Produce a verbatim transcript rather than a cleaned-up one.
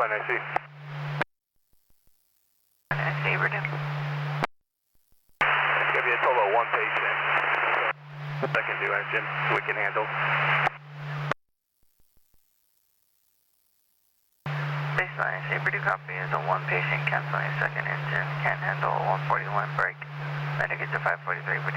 baseline, I see. Sabre two. It's going to be a total of one patient. Second due engine, we can handle. Baseline, Sabre two copy is a one patient canceling second engine, can't handle one forty-one break. Medic is to five forty-three,